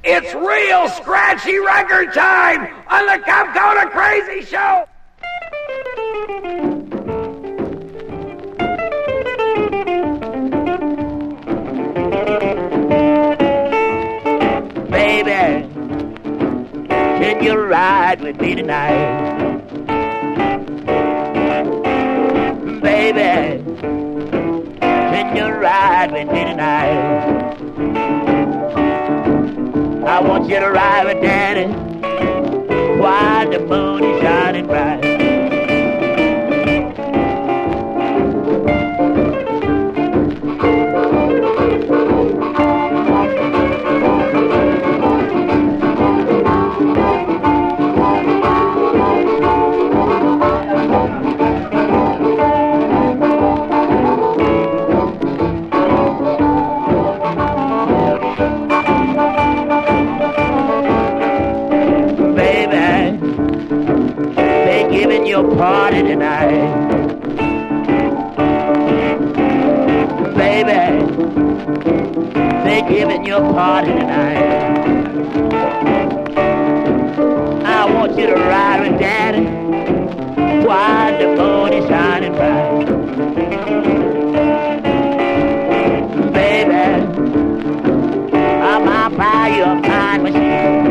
It's real scratchy record time on the Capcona Crazy Show. Baby, can you ride with me tonight? Baby, can you ride with me tonight? I want you to ride with Daddy while the moon is shining bright. Your party tonight, baby. They're giving your party tonight. I want you to ride with